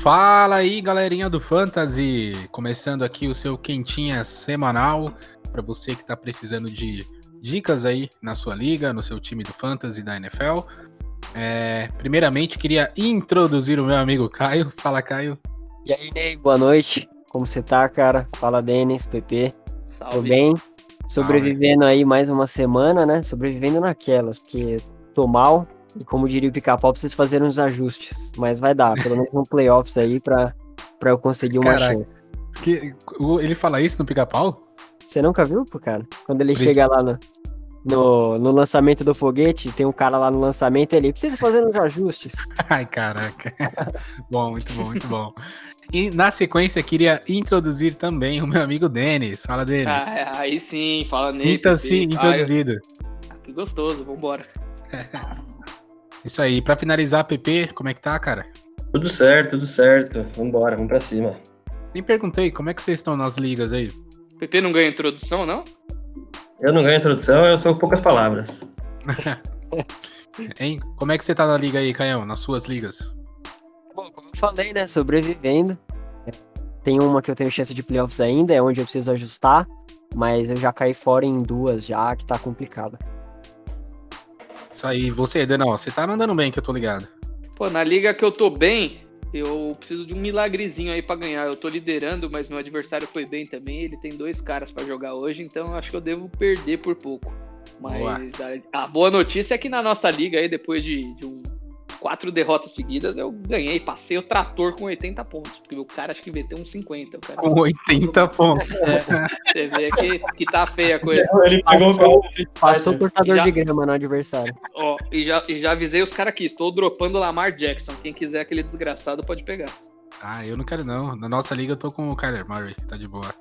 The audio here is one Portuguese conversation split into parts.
Fala aí, galerinha do Fantasy! Começando aqui o seu quentinha semanal para você que está precisando de dicas aí na sua liga, no seu time do Fantasy da NFL. Primeiramente, queria introduzir o meu amigo Caio. Fala, Caio. E aí, Ney, boa noite. Como você tá, cara? Fala, Denis, PP. Salve. Tô bem. Sobrevivendo aí mais uma semana, né? Sobrevivendo naquelas, porque tô mal. E como diria o Pica-Pau, preciso fazer uns ajustes. Mas vai dar, pelo menos no playoffs aí, pra eu conseguir uma chance. Ele fala isso no Pica-Pau? Você nunca viu, pô, cara? Quando ele chega lá no lançamento do foguete, tem um cara lá no lançamento e ele precisa fazer uns ajustes. Ai, caraca. Bom, muito bom, muito bom. E na sequência, queria introduzir também o meu amigo Denis. Fala, Denis. Aí sim, fala nele. Sinta-se introduzido. Que gostoso, vambora. Isso aí, pra finalizar, PP, como é que tá, cara? Tudo certo. Vambora, vamos pra cima. Nem perguntei, como é que vocês estão nas ligas aí? PP não ganha introdução, não? Eu não ganho introdução, eu sou poucas palavras. Hein? Como é que você tá na liga aí, Caião? Nas suas ligas? Bom, como eu falei, né? Sobrevivendo. Tem uma que eu tenho chance de playoffs ainda, é onde eu preciso ajustar. Mas eu já caí fora em duas já, que tá complicado. Isso aí, você, Denão, você tá andando bem, que eu tô ligado. Pô, na liga que eu tô bem, eu preciso de um milagrezinho aí pra ganhar. Eu tô liderando, mas meu adversário foi bem também. Ele tem 2 caras pra jogar hoje, então acho que eu devo perder por pouco. Mas a boa notícia é que na nossa liga aí, depois de 4 derrotas seguidas, eu ganhei, passei o trator com 80 pontos, porque o cara acho que meteu uns 50. Com 80 pontos. Você vê que tá feia a coisa. Ele Passou o cortador de grama no adversário. Ó, e já avisei os caras aqui, estou dropando o Lamar Jackson. Quem quiser aquele desgraçado pode pegar. Ah, eu não quero não. Na nossa liga eu tô com o Kyler Murray, tá de boa.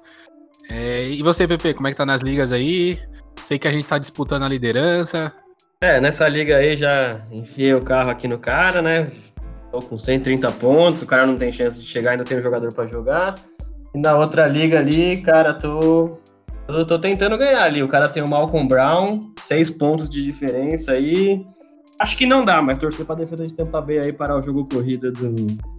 E você, PP, como é que tá nas ligas aí? Sei que a gente tá disputando a liderança. Nessa liga aí já enfiei o carro aqui no cara, né? Tô com 130 pontos, o cara não tem chance de chegar, ainda tem um jogador pra jogar. E na outra liga ali, cara, tô tentando ganhar ali. O cara tem o Malcolm Brown, 6 pontos de diferença aí. Acho que não dá, mas torcer pra defesa de Tampa Bay aí parar o jogo corrida do...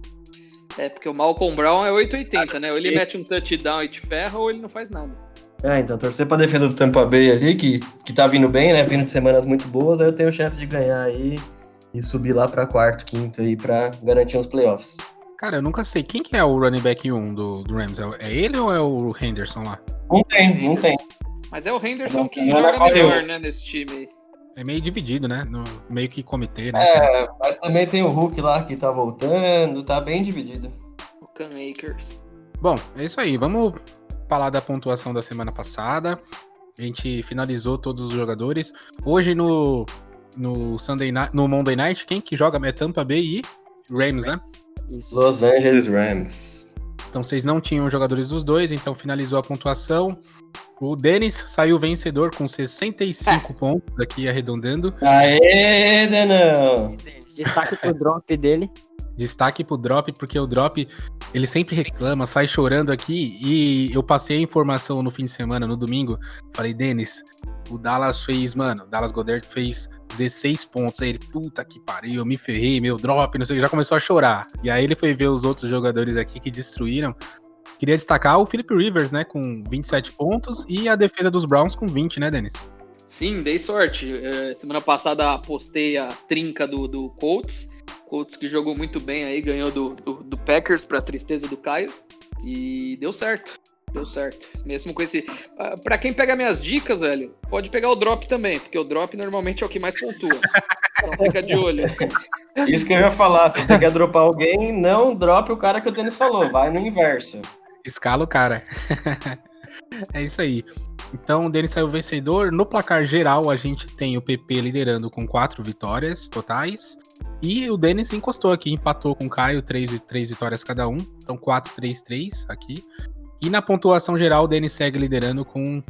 Porque o Malcolm Brown é 880, né? Ou ele mete um touchdown e te ferra, ou ele não faz nada. Então, torcer pra defesa do Tampa Bay ali, que tá vindo bem, né? Vindo de semanas muito boas, aí eu tenho chance de ganhar aí e subir lá pra quarto, quinto aí pra garantir uns playoffs. Cara, eu nunca sei. Quem que é o running back 1 do Rams? É ele ou é o Henderson lá? Não tem. Mas é o Henderson que joga melhor, né, nesse time aí. É meio dividido, né? Meio que comitê, né? Mas também tem o Hulk lá que tá voltando, tá bem dividido. O Cam Akers. Bom, é isso aí. Vamos falar da pontuação da semana passada. A gente finalizou todos os jogadores. Hoje no Sunday Night, no Monday Night, quem que joga é Tampa Bay e Rams, né? Isso. Los Angeles Rams. Então vocês não tinham jogadores dos dois, então finalizou a pontuação. O Denis saiu vencedor com 65 pontos, aqui arredondando. Aê, Denão! Destaque pro drop dele. Destaque pro Drop, porque o Drop, ele sempre reclama, sai chorando aqui, e eu passei a informação no fim de semana, no domingo, falei, Denis, o Dallas Goedert fez 16 pontos, aí ele, puta que pariu, eu me ferrei, meu Drop, não sei, já começou a chorar, e aí ele foi ver os outros jogadores aqui que destruíram. Queria destacar o Philip Rivers, né, com 27 pontos, e a defesa dos Browns com 20, né, Denis? Sim, dei sorte. Semana passada postei a trinca do Colts que jogou muito bem aí, ganhou do Packers, pra tristeza do Caio, e deu certo. Mesmo com esse... Pra quem pega minhas dicas, velho, pode pegar o Drop também, porque o Drop normalmente é o que mais pontua. Então fica de olho. Isso que eu ia falar, se você quer dropar alguém, não drope o cara que o Denis falou, vai no inverso. Escala o cara. É isso aí. Então o Denis saiu vencedor. No placar geral, a gente tem o PP liderando com 4 vitórias totais. E o Denis encostou aqui, empatou com o Caio, 3 vitórias cada um. Então 4-3-3 aqui. E na pontuação geral, o Denis segue liderando com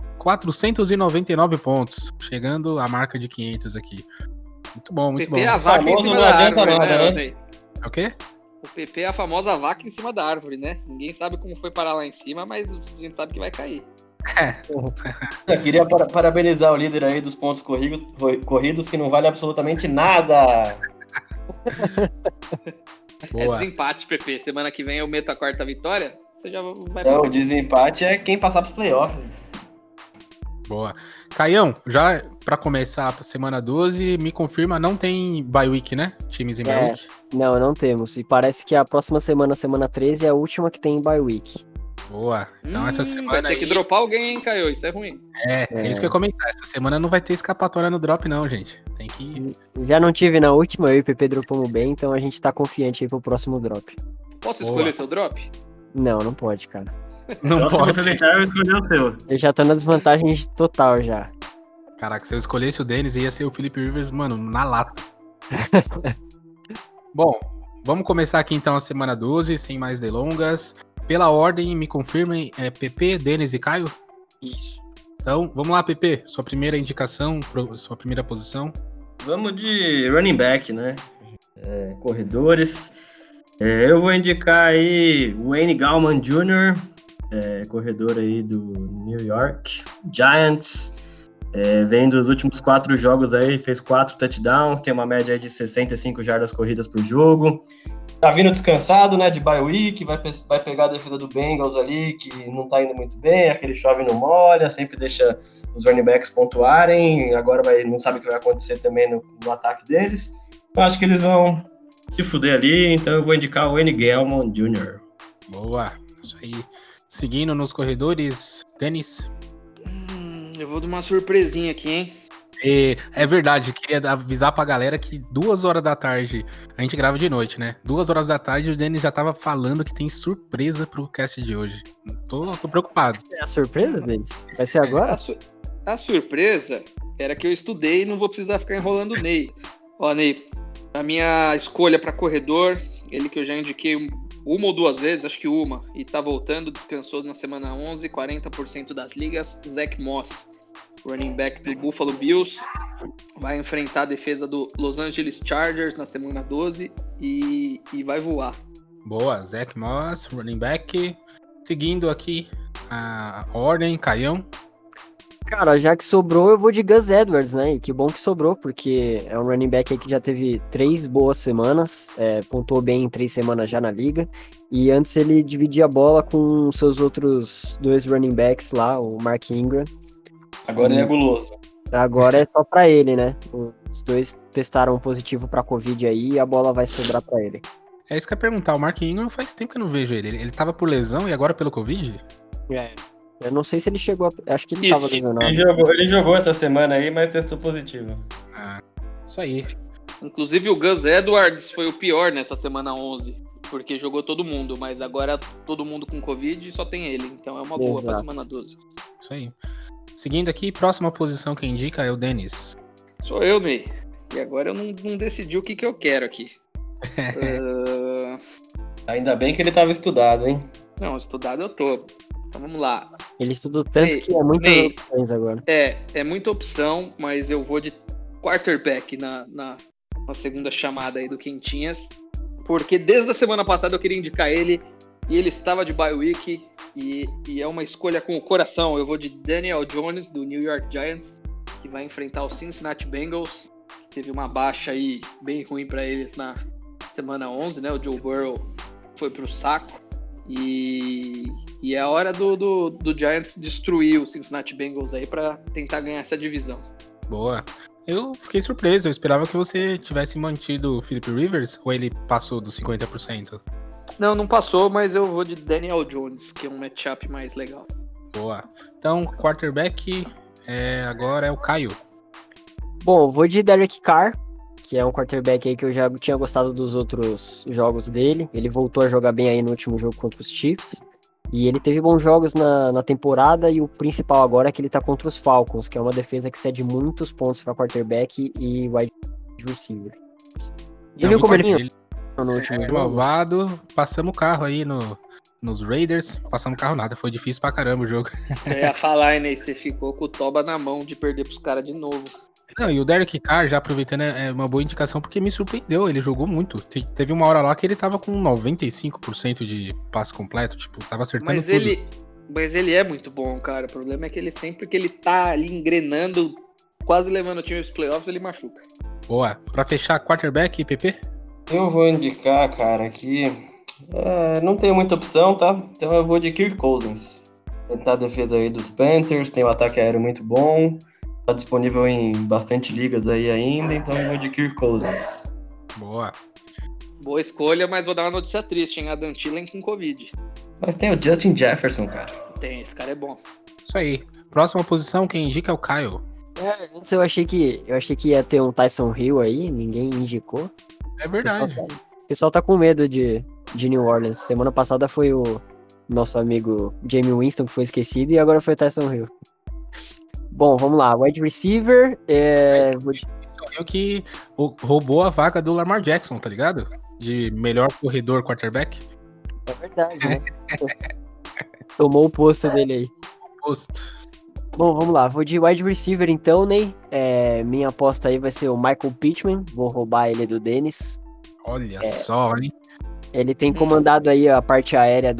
499 pontos, chegando à marca de 500 aqui. Muito bom, muito bom. PP é a vaca em cima da árvore, né? É o quê? O PP é a famosa vaca em cima da árvore, né? Ninguém sabe como foi parar lá em cima, mas a gente sabe que vai cair. Eu queria parabenizar o líder aí dos pontos corridos que não vale absolutamente nada. Boa. É desempate, PP. Semana que vem eu meto a quarta vitória, você já vai Não, o desempate é quem passar pros playoffs. Boa. Caião, já pra começar a semana 12, me confirma, não tem bye week, né? Times em bye week? Não temos. E parece que a próxima semana, semana 13, é a última que tem bye week. Boa. Então essa semana vai ter aí... que dropar alguém, hein, Caio? Isso é ruim. É isso que eu ia comentar. Essa semana não vai ter escapatória no drop, não, gente. Tem que... Já não tive na última, eu e o PP dropamos bem, então a gente tá confiante aí pro próximo drop. Posso Boa. escolher seu drop? Não pode, cara. Não Só pode. se você deixar eu escolher o seu. Eu já tô na desvantagem total já. Caraca, se eu escolhesse o Dennis, ia ser o Philip Rivers, mano, na lata. Bom, vamos começar aqui então a semana 12, sem mais delongas. Pela ordem, me confirmem, PP, Dennis e Caio? Isso. Então, vamos lá, PP, sua primeira indicação, sua primeira posição. Vamos de running back, né? Corredores. Eu vou indicar aí Wayne Gallman Jr., corredor aí do New York Giants. Vem dos últimos 4 jogos aí, fez 4 touchdowns, tem uma média aí de 65 jardas corridas por jogo. Tá vindo descansado, né, de bye week, vai pegar a defesa do Bengals ali, que não tá indo muito bem, aquele chove não molha, sempre deixa os running backs pontuarem, agora não sabe o que vai acontecer também no ataque deles. Eu acho que eles vão se fuder ali, então eu vou indicar o Wayne Gallman Jr. Boa, isso aí. Seguindo nos corredores, Dennis. Eu vou de uma surpresinha aqui, hein? É verdade, queria avisar pra galera que 2 horas da tarde, a gente grava de noite, né? 2 horas da tarde o Dennis já tava falando que tem surpresa pro cast de hoje. Tô preocupado. É a surpresa deles? Vai ser agora? A surpresa era que eu estudei e não vou precisar ficar enrolando o Ney. Ó, Ney, a minha escolha pra corredor, ele que eu já indiquei uma ou 2 vezes, acho que uma, e tá voltando, descansou na semana 11, 40% das ligas, Zach Moss. Running back do Buffalo Bills, vai enfrentar a defesa do Los Angeles Chargers na semana 12 e vai voar. Boa, Zach Moss, running back. Seguindo aqui a ordem, Caião. Cara, já que sobrou, eu vou de Gus Edwards, né? E que bom que sobrou, porque é um running back aí que já teve 3 boas semanas, pontuou bem em 3 semanas já na liga, e antes ele dividia a bola com seus outros 2 running backs lá, o Mark Ingram. Agora ele é guloso. Agora é só pra ele, né? Os 2 testaram positivo pra Covid aí e a bola vai sobrar pra ele. É isso que eu ia perguntar, o Mark Ingram faz tempo que eu não vejo ele. Ele tava por lesão e agora pelo Covid? Eu não sei se ele chegou acho que ele tava lesionado. Ele jogou essa semana aí, mas testou positivo. Isso aí. Inclusive o Gus Edwards foi o pior nessa semana 11, porque jogou todo mundo, mas agora todo mundo com Covid e só tem ele, então é uma boa pra semana 12. Isso aí. Seguindo aqui, próxima posição que indica é o Dennis. Sou eu, Ney. E agora eu não decidi o que eu quero aqui. Ainda bem que ele tava estudado, hein? Não, estudado eu tô. Então vamos lá. Ele estudou tanto que é muitas opções agora. É muita opção, mas eu vou de quarterback na segunda chamada aí do Quentinhas. Porque desde a semana passada eu queria indicar ele e ele estava de bye week. E é uma escolha com o coração. Eu vou de Daniel Jones, do New York Giants, que vai enfrentar o Cincinnati Bengals, que teve uma baixa aí bem ruim para eles na semana 11, né? O Joe Burrow foi pro saco. E é a hora do Giants destruir o Cincinnati Bengals aí para tentar ganhar essa divisão. Boa. Eu fiquei surpreso. Eu esperava que você tivesse mantido o Philip Rivers ou ele passou dos 50%? Não passou, mas eu vou de Daniel Jones, que é um matchup mais legal. Boa. Então, quarterback agora é o Caio. Bom, vou de Derek Carr, que é um quarterback aí que eu já tinha gostado dos outros jogos dele. Ele voltou a jogar bem aí no último jogo contra os Chiefs. E ele teve bons jogos na temporada, e o principal agora é que ele tá contra os Falcons, que é uma defesa que cede muitos pontos para quarterback e wide receiver. Você viu como ele no último jogo? Malvado, passamos o carro aí nos Raiders, passamos o carro nada, foi difícil pra caramba o jogo. Você ia falar, né? Você ficou com o toba na mão de perder pros caras de novo. Não, e o Derek Carr, já aproveitando, é uma boa indicação porque me surpreendeu, ele jogou muito. Teve uma hora lá que ele tava com 95% de passe completo, tipo, tava acertando tudo. Mas ele é muito bom, cara. O problema é que ele sempre que ele tá ali engrenando, quase levando o time aos playoffs, ele machuca. Boa. Pra fechar, quarterback, PP? Eu vou indicar, cara, que não tenho muita opção, tá? Então eu vou de Kirk Cousins. Tentar a defesa aí dos Panthers, tem um ataque aéreo muito bom, tá disponível em bastante ligas aí ainda, então eu vou de Kirk Cousins. Boa. Boa escolha, mas vou dar uma notícia triste, hein? Adam Thielen com Covid. Mas tem o Justin Jefferson, cara. Tem, esse cara é bom. Isso aí. Próxima posição, quem indica é o Caio. Antes eu achei que ia ter um Tyson Hill aí, ninguém indicou. É verdade. O pessoal tá com medo de New Orleans. Semana passada foi o nosso amigo Jamie Winston que foi esquecido e agora foi o Tyson Hill. Bom, vamos lá. Wide receiver. O que roubou a vaga do Lamar Jackson, tá ligado? De melhor corredor quarterback. É verdade, né? Tomou o posto dele aí. Posto. Bom, vamos lá. Vou de wide receiver então, Ney. Minha aposta aí vai ser o Michael Pittman. Vou roubar ele do Dennis. Olha só, hein? Ele tem comandado aí a parte aérea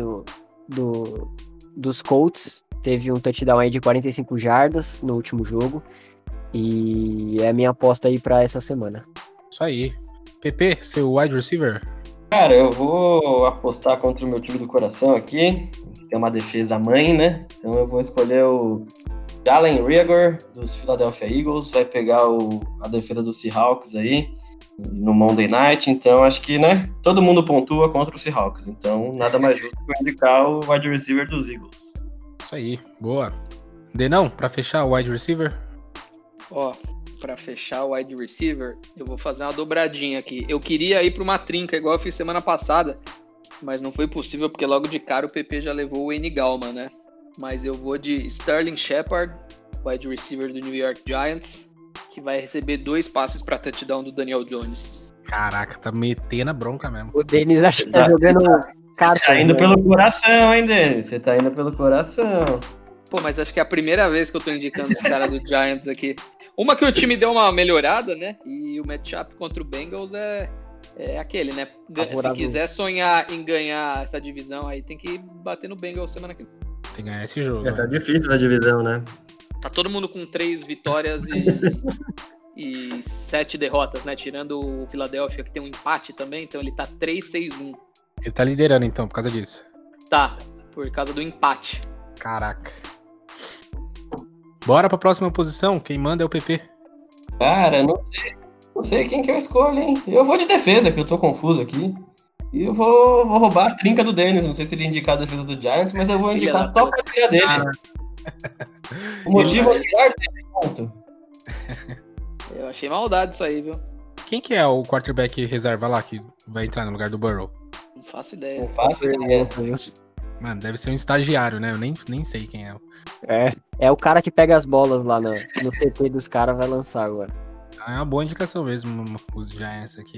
dos Colts. Teve um touchdown aí de 45 jardas no último jogo. E é a minha aposta aí pra essa semana. Isso aí. PP, seu wide receiver? Cara, eu vou apostar contra o meu time do coração aqui. Tem uma defesa mãe, né? Então eu vou escolher o Jalen Reagor, dos Philadelphia Eagles. Vai pegar a defesa dos Seahawks aí no Monday Night. Então acho que, né? Todo mundo pontua contra os Seahawks. Então nada mais justo que eu indicar o wide receiver dos Eagles. Isso aí. Boa. Denão, pra fechar o wide receiver? Ó, pra fechar o wide receiver, eu vou fazer uma dobradinha aqui. Eu queria ir pra uma trinca, igual eu fiz semana passada, mas não foi possível, porque logo de cara o PP já levou o N. Gallman, né? Mas eu vou de Sterling Shepard, wide receiver do New York Giants, que vai receber 2 passes pra touchdown do Daniel Jones. Caraca, tá metendo a bronca mesmo. O Denis acha que tá jogando carta. Tá indo pelo coração, hein, Denis? Você tá indo pelo coração. Pô, mas acho que é a primeira vez que eu tô indicando os caras do Giants aqui. Uma que o time deu uma melhorada, né? E o matchup contra o Bengals é aquele, né? Se quiser sonhar em ganhar essa divisão aí, tem que bater no Bengals semana que vem. Tem que ganhar esse jogo. Tá difícil a divisão, né? Tá todo mundo com 3 vitórias e 7 derrotas, né? Tirando o Philadelphia, que tem um empate também. Então ele tá 3-6-1. Ele tá liderando então, por causa disso. Tá, por causa do empate. Caraca. Bora pra próxima posição. Quem manda é o PP. Cara, não sei quem que eu escolho, hein? Eu vou de defesa, que eu tô confuso aqui. E eu vou roubar a trinca do Dennis. Não sei se ele indicar a defesa do Giants, mas eu vou indicar só pra tirar dele. O motivo é tirar dele, ponto. Eu achei maldade isso aí, viu? Quem que é o quarterback reserva lá que vai entrar no lugar do Burrow? Não faço ideia. Não faço ideia. Mano, deve ser um estagiário, né? Eu nem sei quem é. É o cara que pega as bolas lá no CT dos caras, vai lançar agora. É uma boa indicação mesmo, os Giants aqui.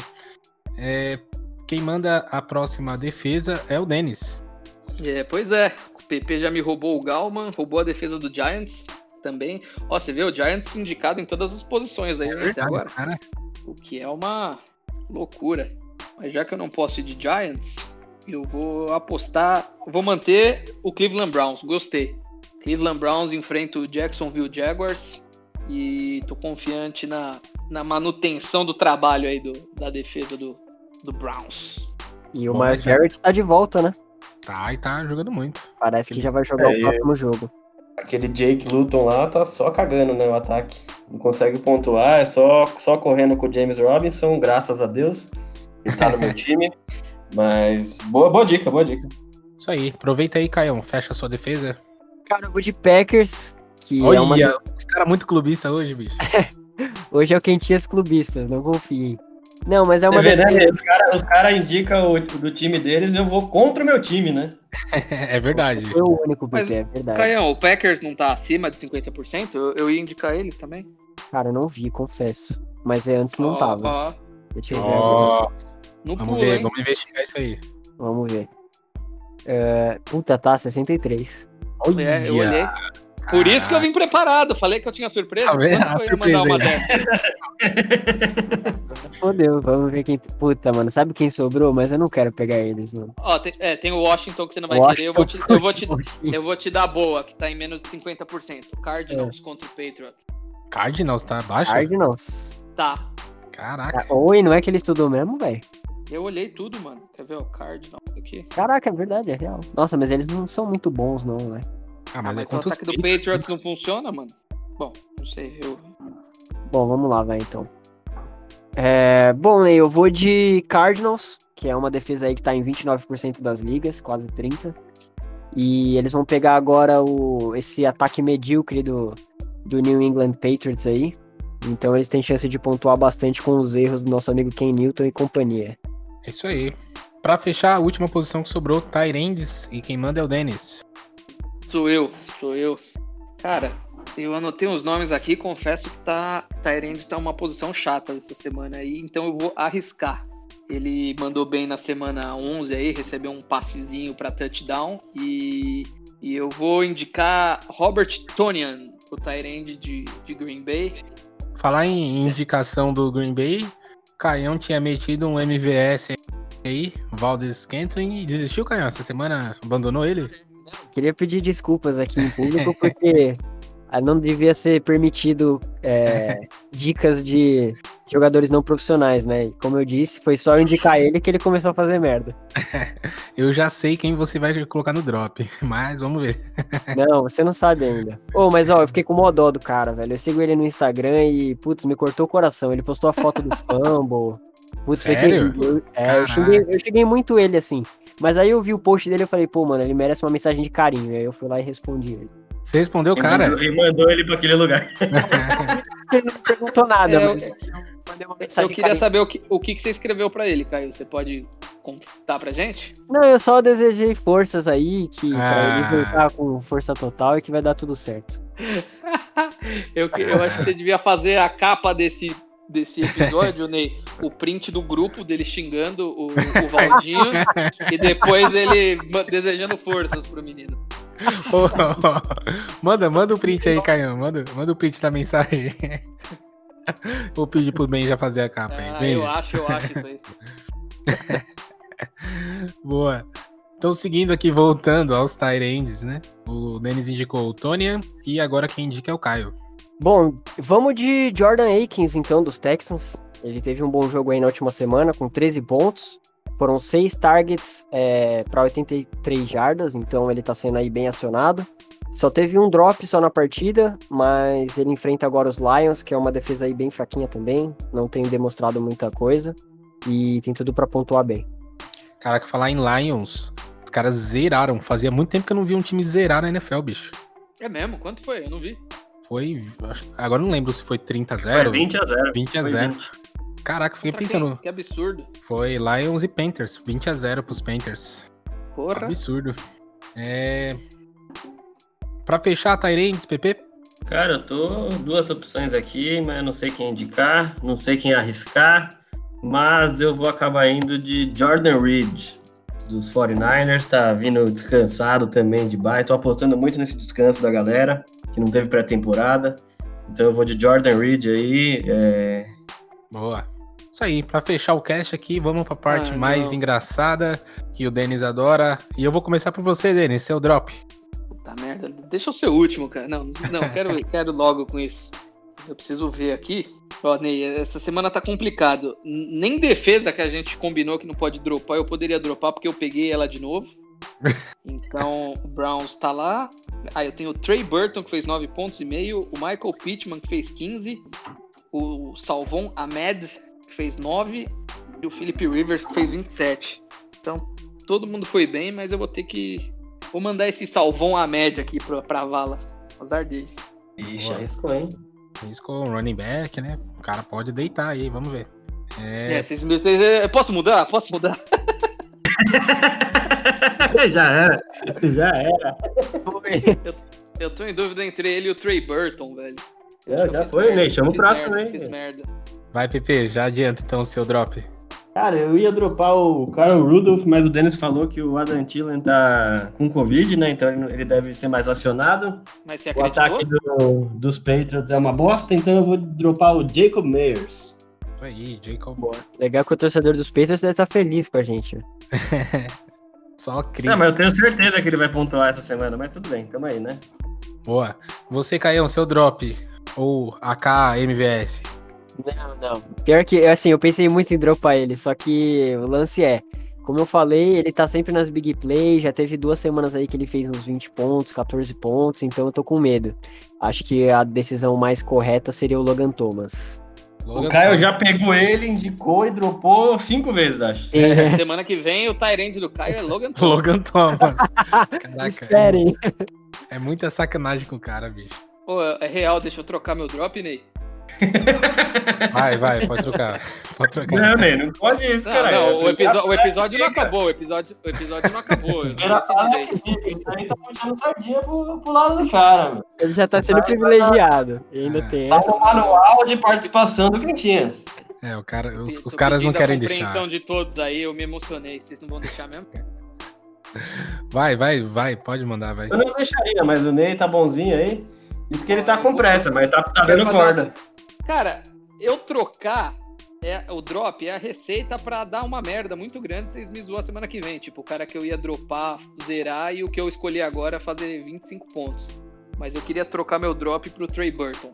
Quem manda a próxima defesa é o Dennis. Pois é. O PP já me roubou o Gallman, roubou a defesa do Giants também. Ó, você vê o Giants indicado em todas as posições aí, né, até agora. Cara. O que é uma loucura. Mas já que eu não posso ir de Giants, eu vou apostar... Vou manter o Cleveland Browns. Gostei. Cleveland Browns enfrenta o Jacksonville Jaguars e tô confiante na manutenção do trabalho aí da defesa do Browns. E o Myles Garrett tá de volta, né? Tá, e tá jogando muito. Parece que já vai jogar o próximo jogo. Aquele Jake Luton lá tá só cagando, né, o ataque. Não consegue pontuar, é só correndo com o James Robinson, graças a Deus. Ele tá no meu time. Mas boa dica. Isso aí. Aproveita aí, Caião. Fecha a sua defesa. Cara, eu vou de Packers, que Olha, é os caras muito clubistas hoje, bicho. Hoje é o Quentinhas Clubistas, não confiem. Não, mas é uma... Né? Os cara indicam o do time deles e eu vou contra o meu time, né? É verdade. Foi o único, Mas, é verdade. Caião, o Packers não tá acima de 50%? Eu ia indicar eles também. Cara, eu não vi, confesso. Mas antes não tava. Deixa eu ver agora. Não Vamos pula, ver, hein? vamos investigar isso aí. Vamos ver. Puta, tá, 63. Eu olhei. Por isso que eu vim preparado. Falei que eu tinha surpresa. Tá vendo? Quando eu ia mandar uma dessa? Fodeu, vamos ver quem... Puta, mano, sabe quem sobrou? Mas eu não quero pegar eles, mano. Ó, tem o Washington que você não vai querer. Eu vou te dar boa, que tá em menos de 50%. Cardinals contra o Patriots. Cardinals tá abaixo? Cardinals. Tá. Caraca. Oi, não é que ele estudou mesmo, velho? Eu olhei tudo, mano. Quer ver o card? Não, aqui. Caraca, é verdade, é real. Nossa, mas eles não são muito bons, não, né? Mas o ataque do Patriots não funciona, mano? Bom, não sei, Bom, vamos lá, vai, então. Bom, Ney, eu vou de Cardinals, que é uma defesa aí que tá em 29% das ligas, quase 30%. E eles vão pegar agora esse ataque medíocre do New England Patriots aí. Então eles têm chance de pontuar bastante com os erros do nosso amigo Ken Newton e companhia. É isso aí. Pra fechar, a última posição que sobrou, tight ends, e quem manda é o Dennis. Sou eu. Cara, eu anotei uns nomes aqui, confesso que tight end tá uma posição chata essa semana aí, então eu vou arriscar. Ele mandou bem na semana 11 aí, recebeu um passezinho pra touchdown e eu vou indicar Robert Tonyan, o tight end de Green Bay. Falar em indicação do Green Bay, Caião tinha metido um MVS aí, Valdez Scantling, e desistiu, Caião? Essa semana abandonou ele? Queria pedir desculpas aqui em público, porque não devia ser permitido dicas de jogadores não profissionais, né? E como eu disse, foi só eu indicar ele que ele começou a fazer merda. Eu já sei quem você vai colocar no drop, mas vamos ver. Não, você não sabe ainda. Mas eu fiquei com mó dó do cara, velho. Eu sigo ele no Instagram e, putz, me cortou o coração. Ele postou a foto do fumble. Putz, sério? Foi terrível. Eu xinguei muito ele, assim. Mas aí eu vi o post dele e falei, pô, mano, ele merece uma mensagem de carinho. Aí eu fui lá e respondi ele. Você respondeu o cara? E mandou ele pra aquele lugar. Ele não perguntou nada, mas eu queria saber o que você escreveu pra ele, Caio. Você pode contar pra gente? Não, eu só desejei forças aí, pra ele voltar com força total e que vai dar tudo certo. Eu acho que você devia fazer a capa desse episódio, Ney, o print do grupo dele xingando o Valdinho e depois ele desejando forças pro menino. Manda o print aí, Caião. Manda o print da mensagem. Vou pedir pro Ben já fazer a capa aí. Eu acho isso aí. Boa. Então, seguindo aqui, voltando aos tight ends, né? O Dennis indicou o Tonyan e agora quem indica é o Caio. Bom, vamos de Jordan Akins, então, dos Texans. Ele teve um bom jogo aí na última semana, com 13 pontos. Foram 6 targets para 83 jardas, então ele tá sendo aí bem acionado. Só teve um drop só na partida, mas ele enfrenta agora os Lions, que é uma defesa aí bem fraquinha também. Não tem demonstrado muita coisa e tem tudo para pontuar bem. Caraca, falar em Lions, os caras zeraram. Fazia muito tempo que eu não vi um time zerar na NFL, bicho. É mesmo? Quanto foi? Eu não vi. Foi, agora não lembro se foi 30-0. Foi 20-0. 20-0. Caraca, fiquei pensando. Que absurdo. Foi Lions e Panthers. 20-0 pros Panthers. Porra. Absurdo. Pra fechar, tight ends, PP? Cara, eu tô 2 opções aqui, mas eu não sei quem indicar, não sei quem arriscar, mas eu vou acabar indo de Jordan Reed, dos 49ers, tá vindo descansado também de baixo. Tô apostando muito nesse descanso da galera, que não teve pré-temporada. Então eu vou de Jordan Reed aí. Boa. Isso aí, pra fechar o cast aqui, vamos pra parte mais engraçada, que o Denis adora. E eu vou começar por você, Denis, seu drop. Puta merda, deixa eu ser o último, cara. Não, quero logo com isso. Mas eu preciso ver aqui. Ó, Ney, essa semana tá complicado. Nem defesa que a gente combinou que não pode dropar, eu poderia dropar porque eu peguei ela de novo. Então, o Browns tá lá. Eu tenho o Trey Burton, que fez 9,5 pontos. O Michael Pittman, que fez 15. O Salvon Ahmed, que fez 9. E o Philip Rivers, que fez 27. Então, todo mundo foi bem, mas eu vou ter que... Vou mandar esse Salvon Ahmed aqui pra vala. Azar dele. Ixi, arriscou, hein? Arriscou um running back, né? O cara pode deitar aí, vamos ver. Posso mudar? Já era. Eu tô em dúvida entre ele e o Trey Burton, velho. Já foi, Ney. Chama o próximo aí. Fiz merda. Vai, PP, já adianta então o seu drop. Cara, eu ia dropar o Kyle Rudolph, mas o Dennis falou que o Adam Thielen tá com Covid, né? Então ele deve ser mais acionado. Mas você o acreditou? ataque dos Patriots é uma bosta, então eu vou dropar o Jacob Meyers. Isso aí, Jacob. Legal que o torcedor dos Patriots deve estar feliz com a gente. Só crítica. Não, mas eu tenho certeza que ele vai pontuar essa semana, mas tudo bem, tamo aí, né? Boa. Você, Caião, seu drop ou AK MVS? Não. Pior que, assim, eu pensei muito em dropar ele, só que o lance é, como eu falei, ele tá sempre nas big play, já teve 2 semanas aí que ele fez uns 20 pontos, 14 pontos, então eu tô com medo. Acho que a decisão mais correta seria o Logan Thomas. O Caio já pegou ele, indicou e dropou 5 vezes, acho. Semana que vem o Tyrande do Caio é Logan Thomas. Logan Thomas. Caraca, Esperem. É muita sacanagem com o cara, bicho. Pô, é real, deixa eu trocar meu drop, Ney. Vai, pode trocar. Não, Ney, não pode isso, cara. Não, o episódio não acabou, o episódio não acabou. Eu não Isso aí tá puxando sardinha pro lado do cara, mano. Ele já tá sendo privilegiado. E ainda tem Tá essa. no manual de participação do Quintinhas. O cara, os caras não querem deixar. A compreensão de todos aí, eu me emocionei. Vocês não vão deixar mesmo? Vai, pode mandar, vai. Eu não deixaria, mas o Ney tá bonzinho aí. Diz que ele tá com pressa, mas tá dando corda. Cara, eu trocar o drop é a receita pra dar uma merda muito grande se vocês me zoar semana que vem. Tipo, o cara que eu ia dropar, zerar e o que eu escolhi agora é fazer 25 pontos. Mas eu queria trocar meu drop pro Trey Burton.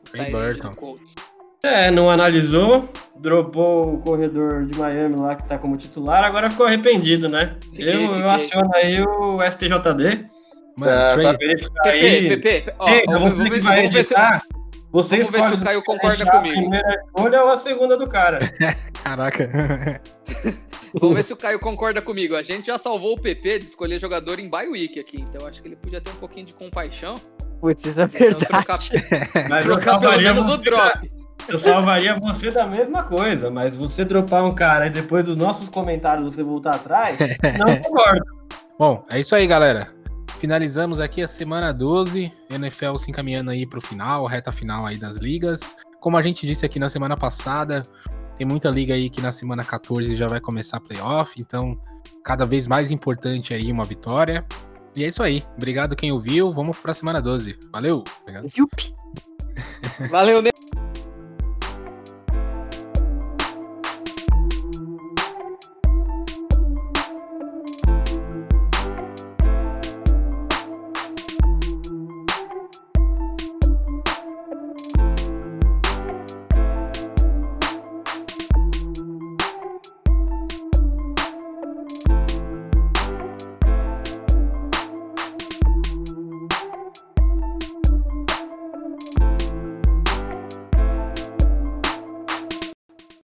Não analisou, dropou o corredor de Miami lá que tá como titular, agora ficou arrependido, né? Eu aciono aí o STJD. Mano, pra verificar aí. Pepe, você que vai editar, você escolhe ver se o Caio concorda a comigo. primeira escolha ou a segunda do cara. Caraca. Vamos ver se o Caio concorda comigo. A gente já salvou o PP de escolher jogador em bye week aqui, então acho que ele podia ter um pouquinho de compaixão. Putz, isso é verdade. Mas trocar pelo menos o drop. Eu salvaria você da mesma coisa, mas você dropar um cara e depois dos nossos comentários você voltar atrás, não concordo. Bom, é isso aí, galera. Finalizamos aqui a semana 12, NFL se encaminhando aí pro final, reta final aí das ligas. Como a gente disse aqui na semana passada, tem muita liga aí que na semana 14 já vai começar playoff, então cada vez mais importante aí uma vitória. E é isso aí. Obrigado quem ouviu, vamos pra semana 12. Valeu! Obrigado. Valeu,